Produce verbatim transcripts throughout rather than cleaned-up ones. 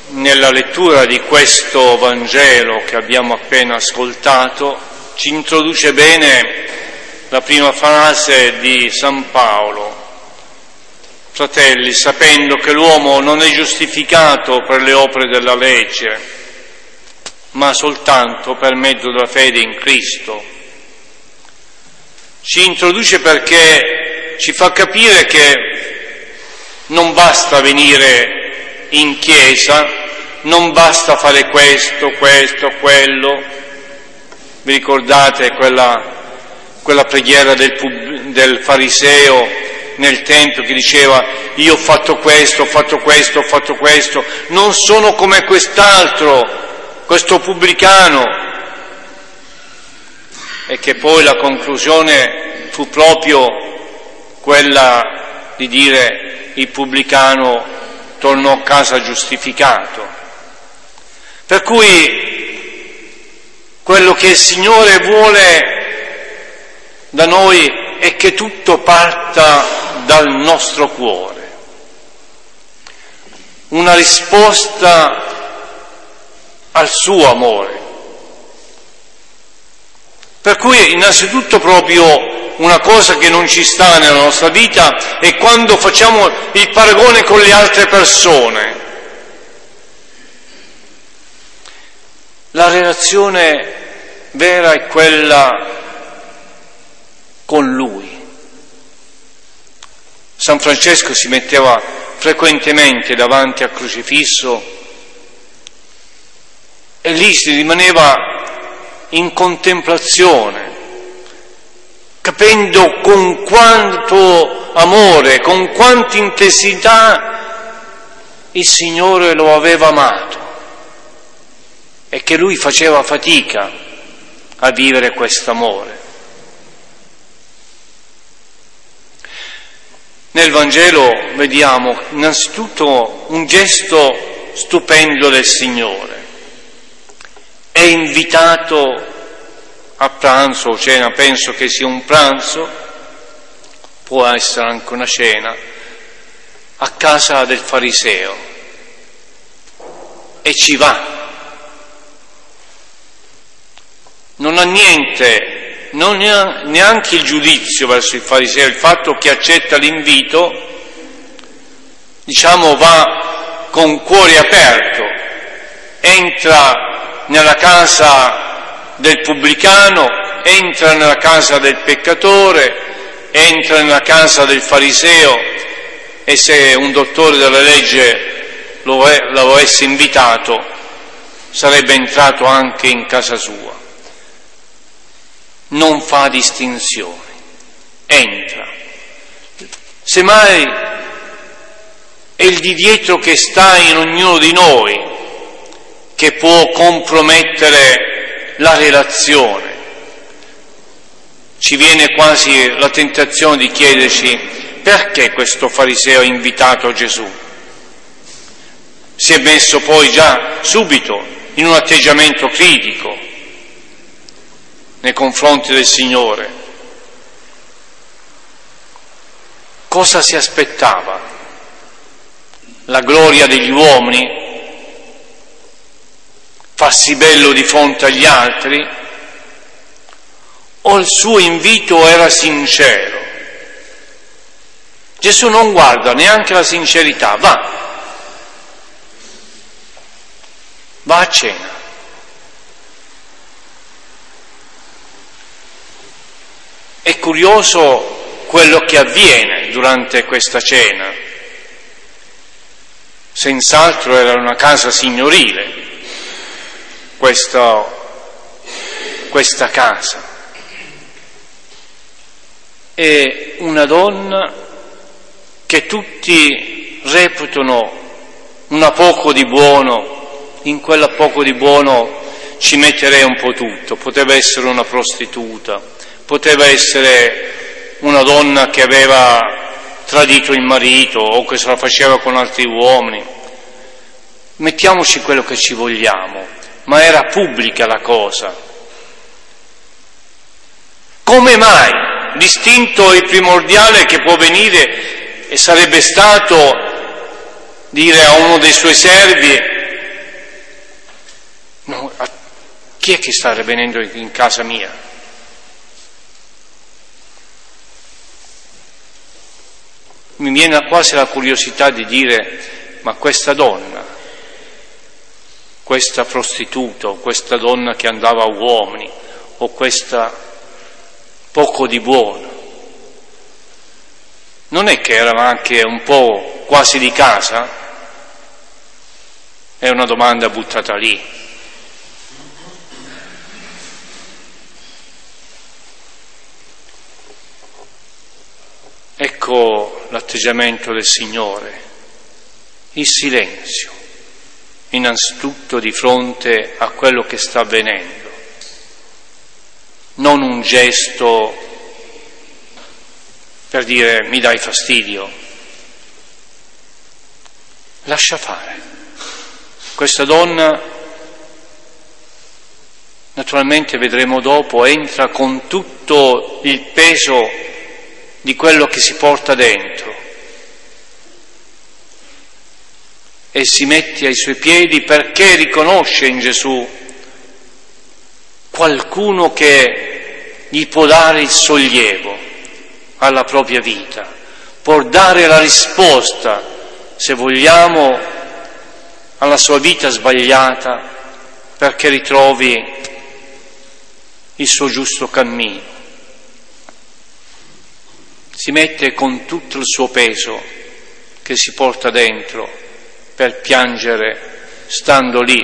nella lettura di questo Vangelo che abbiamo appena ascoltato ci introduce bene la prima frase di San Paolo: fratelli, sapendo che l'uomo non è giustificato per le opere della legge, ma soltanto per mezzo della fede in Cristo. Ci introduce perché ci fa capire che non basta venire in chiesa, non basta fare questo, questo, quello. Vi ricordate quella, quella preghiera del, del fariseo nel Tempio che diceva: io ho fatto questo, ho fatto questo, ho fatto questo, non sono come quest'altro, questo pubblicano. E che poi la conclusione fu proprio quella di dire: il pubblicano tornò a casa giustificato. Per cui quello che il Signore vuole da noi è che tutto parta dal nostro cuore, una risposta al suo amore. Per cui innanzitutto proprio una cosa che non ci sta nella nostra vita è quando facciamo il paragone con le altre persone. La relazione vera è quella con Lui. San Francesco si metteva frequentemente davanti al crocifisso e lì si rimaneva in contemplazione, capendo con quanto amore, con quanta intensità il Signore lo aveva amato e che lui faceva fatica a vivere questo amore. Nel Vangelo vediamo innanzitutto un gesto stupendo del Signore. È invitato a pranzo o cena, penso che sia un pranzo, può essere anche una cena, a casa del fariseo, e ci va. Non ha niente, non ha neanche il giudizio verso il fariseo, il fatto che accetta l'invito, diciamo, va con cuore aperto, entra nella casa del pubblicano, entra nella casa del peccatore, entra nella casa del fariseo, e se un dottore della legge lo, è, lo avesse invitato sarebbe entrato anche in casa sua. Non fa distinzioni, entra. Semmai è il di dietro che sta in ognuno di noi che può compromettere la relazione. Ci viene quasi la tentazione di chiederci: perché questo fariseo ha invitato Gesù? Si è messo poi già subito in un atteggiamento critico nei confronti del Signore. Cosa si aspettava? La gloria degli uomini? Farsi bello di fronte agli altri? O il suo invito era sincero? Gesù non guarda neanche la sincerità, va, va a cena. È curioso quello che avviene durante questa cena. Senz'altro era una casa signorile questa, questa casa. E una donna che tutti reputano una poco di buono, in quella poco di buono ci metterei un po' tutto. Poteva essere una prostituta, poteva essere una donna che aveva tradito il marito o che se la faceva con altri uomini. Mettiamoci quello che ci vogliamo, ma era pubblica la cosa. Come mai? L'istinto e primordiale che può venire e sarebbe stato dire a uno dei suoi servi: No, a chi è che sta venendo in casa mia? Mi viene quasi la curiosità di dire, ma questa donna, questa prostituta, o questa donna che andava a uomini, o questa poco di buono, non è che era anche un po' quasi di casa? È una domanda buttata lì. Ecco l'atteggiamento del Signore, il silenzio, innanzitutto di fronte a quello che sta avvenendo, non un gesto per dire mi dai fastidio, lascia fare. Questa donna, naturalmente vedremo dopo, entra con tutto il peso di quello che si porta dentro e si mette ai suoi piedi perché riconosce in Gesù qualcuno che gli può dare il sollievo alla propria vita, può dare la risposta, se vogliamo, alla sua vita sbagliata, perché ritrovi il suo giusto cammino. Si mette con tutto il suo peso che si porta dentro per piangere stando lì,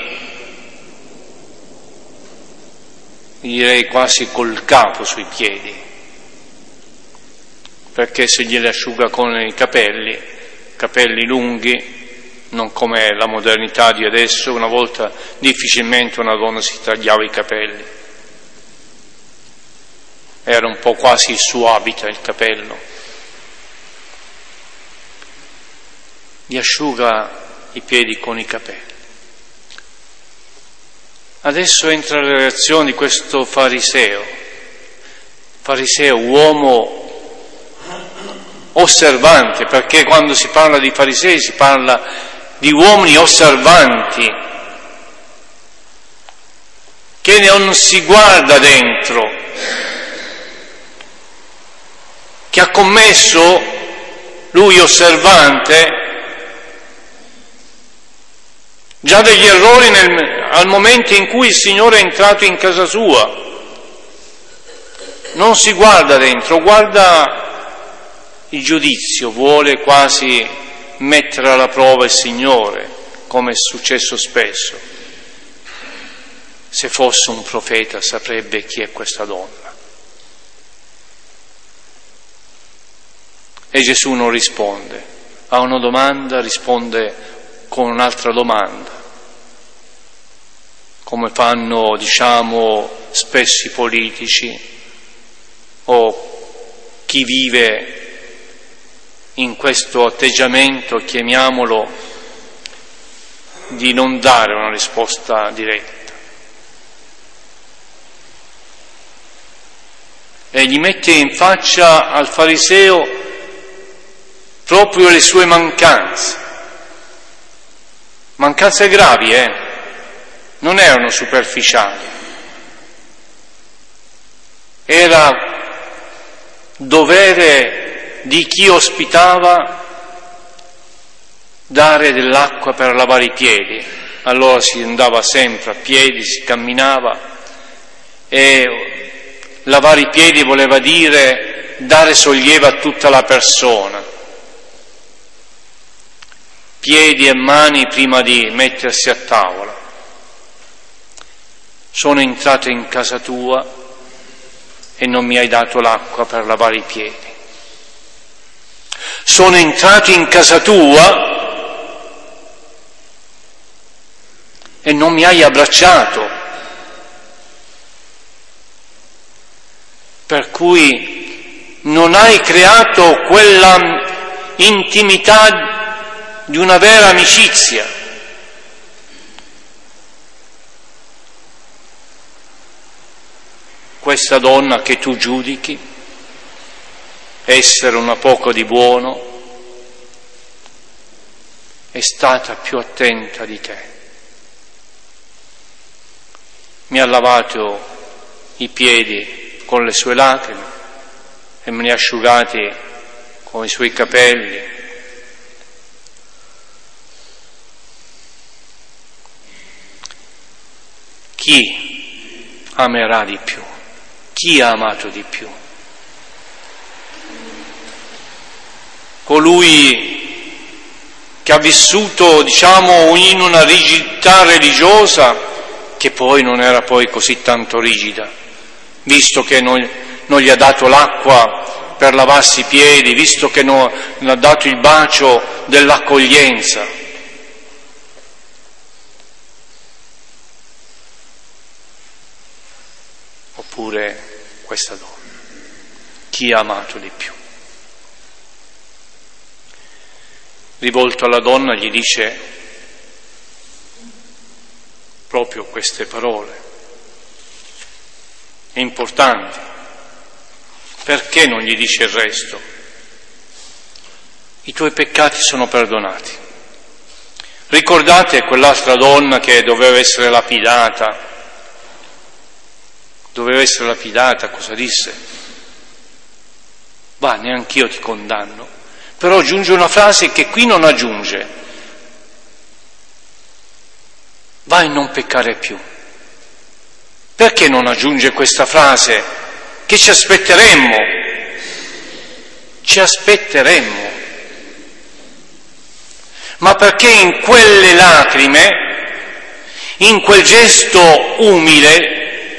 direi quasi col capo sui piedi, perché se glieli asciuga con i capelli, capelli lunghi, non come la modernità di adesso, una volta difficilmente una donna si tagliava i capelli, era un po' quasi il suo abito il capello. Gli asciuga i piedi con i capelli. Adesso entra la reazione di questo fariseo, fariseo, uomo osservante, perché quando si parla di farisei si parla di uomini osservanti, che non si guarda dentro, che ha commesso, lui osservante, già degli errori nel, al momento in cui il Signore è entrato in casa sua. Non si guarda dentro, guarda il giudizio, vuole quasi mettere alla prova il Signore, come è successo spesso. Se fosse un profeta saprebbe chi è questa donna. E Gesù non risponde. A una domanda risponde con un'altra domanda, come fanno, diciamo, spesso i politici o chi vive in questo atteggiamento, chiamiamolo, di non dare una risposta diretta. E gli mette in faccia al fariseo proprio le sue mancanze. Mancanze gravi, eh? Non erano superficiali. Era dovere di chi ospitava dare dell'acqua per lavare i piedi. Allora si andava sempre a piedi, si camminava, e lavare i piedi voleva dire dare sollievo a tutta la persona. Piedi e mani prima di mettersi a tavola. Sono entrato in casa tua e non mi hai dato l'acqua per lavare i piedi. Sono entrato in casa tua e non mi hai abbracciato, per cui non hai creato quella intimità di una vera amicizia. Questa donna che tu giudichi essere una poco di buono è stata più attenta di te. mi ha lavato i piedi con le sue lacrime e me li ha asciugati con i suoi capelli. Chi amerà di più? Chi ha amato di più? Colui che ha vissuto, diciamo, in una rigidità religiosa che poi non era poi così tanto rigida, visto che non, non gli ha dato l'acqua per lavarsi i piedi, visto che non, non ha dato il bacio dell'accoglienza. Oppure questa donna, chi ha amato di più? Rivolto alla donna gli dice proprio queste parole importanti. Perché non gli dice il resto? I tuoi peccati sono perdonati. Ricordate quell'altra donna che doveva essere lapidata? Doveva essere lapidata, cosa disse? Va, neanch'io ti condanno. Però aggiunge una frase che qui non aggiunge. Vai, non peccare più. Perché non aggiunge questa frase? Che ci aspetteremmo. Ci aspetteremmo. Ma perché in quelle lacrime, in quel gesto umile,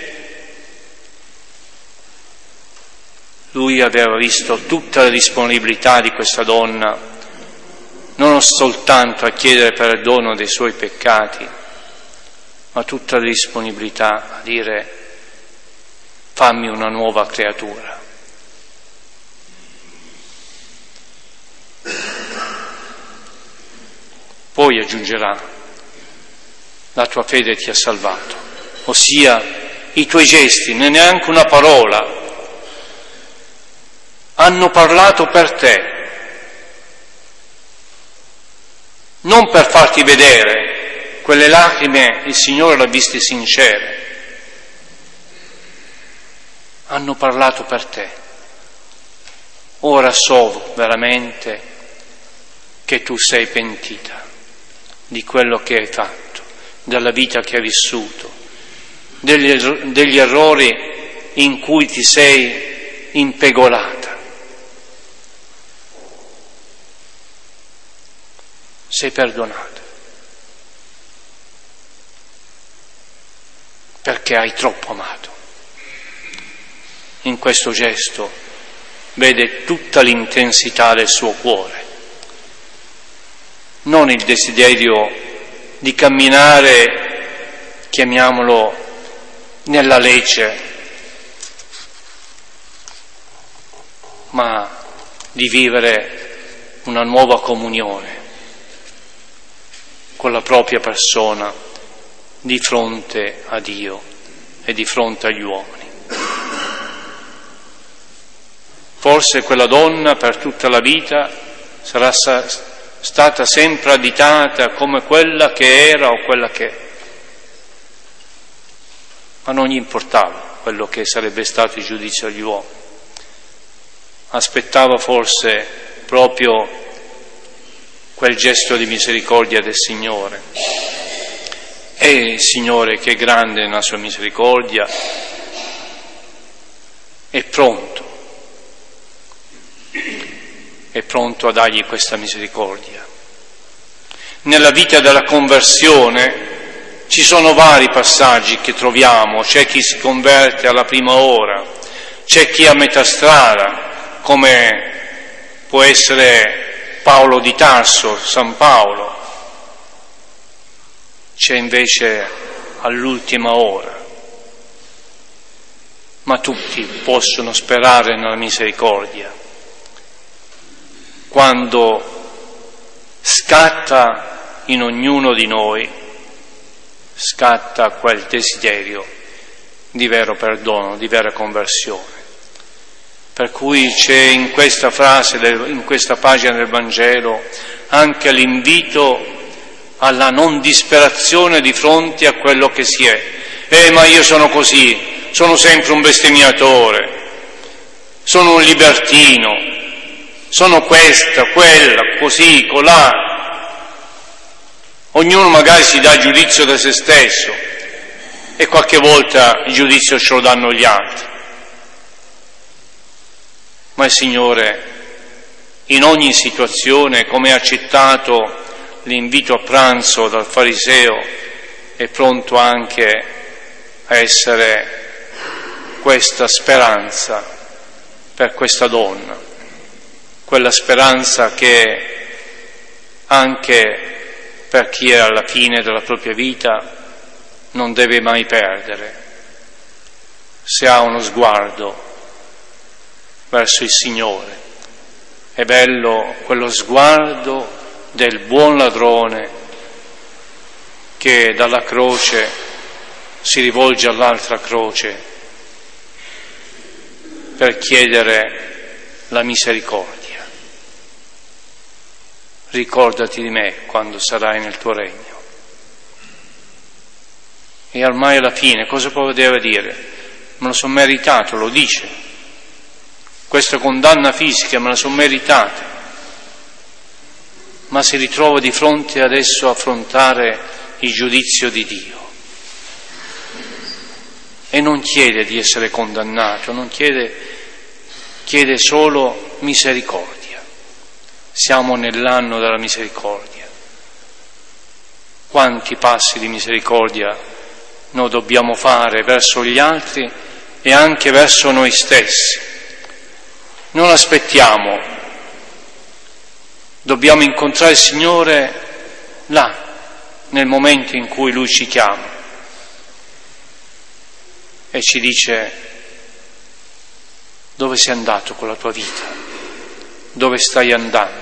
lui aveva visto tutta la disponibilità di questa donna, non soltanto a chiedere perdono dei suoi peccati, ma tutta la disponibilità a dire: fammi una nuova creatura. Poi aggiungerà: la tua fede ti ha salvato, ossia i tuoi gesti, neanche una parola, hanno parlato per te, non per farti vedere. Quelle lacrime il Signore le ha viste sincere, hanno parlato per te. Ora so veramente che tu sei pentita di quello che hai fatto, della vita che hai vissuto, degli, degli errori in cui ti sei impegolata. Sei perdonata perché hai troppo amato. In questo gesto vede tutta l'intensità del suo cuore, non il desiderio di camminare, chiamiamolo, nella legge, ma di vivere una nuova comunione con la propria persona di fronte a Dio e di fronte agli uomini. Forse quella donna per tutta la vita sarà sa- stata sempre additata come quella che era o quella che è, ma non gli importava quello che sarebbe stato il giudizio degli uomini. Aspettava forse proprio quel gesto di misericordia del Signore. E il Signore, che è grande nella sua misericordia, è pronto, è pronto a dargli questa misericordia. Nella vita della conversione ci sono vari passaggi che troviamo. C'è chi si converte alla prima ora, c'è chi a metà strada, come può essere Paolo di Tarso, San Paolo, c'è invece all'ultima ora, ma tutti possono sperare nella misericordia. Quando scatta in ognuno di noi, scatta quel desiderio di vero perdono, di vera conversione. Per cui c'è in questa frase, in questa pagina del Vangelo, anche l'invito alla non disperazione di fronte a quello che si è, eh ma io sono così, sono sempre un bestemmiatore, sono un libertino, sono questa, quella, così, colà. Ognuno magari si dà giudizio da se stesso e qualche volta il giudizio ce lo danno gli altri. Ma il Signore in ogni situazione, come ha accettato l'invito a pranzo dal fariseo, è pronto anche a essere questa speranza per questa donna, quella speranza che anche per chi è alla fine della propria vita non deve mai perdere, se ha uno sguardo verso il Signore. È bello quello sguardo del buon ladrone che dalla croce si rivolge all'altra croce per chiedere la misericordia. Ricordati di me quando sarai nel tuo regno. E ormai alla fine cosa poteva dire? Me lo sono meritato, lo dice. Questa condanna fisica me la sono meritata. Ma si ritrova di fronte adesso a affrontare il giudizio di Dio. E non chiede di essere condannato, non chiede, chiede solo misericordia. Siamo nell'anno della misericordia. Quanti passi di misericordia noi dobbiamo fare verso gli altri e anche verso noi stessi. Non aspettiamo, dobbiamo incontrare il Signore là, nel momento in cui Lui ci chiama e ci dice: dove sei andato con la tua vita? Dove stai andando?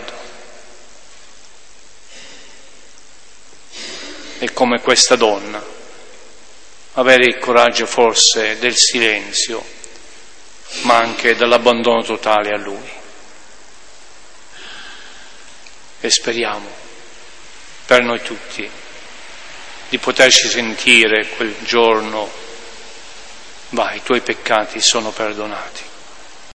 E come questa donna, avere il coraggio forse del silenzio, ma anche dell'abbandono totale a Lui. E speriamo per noi tutti di poterci sentire quel giorno: vai, i tuoi peccati sono perdonati.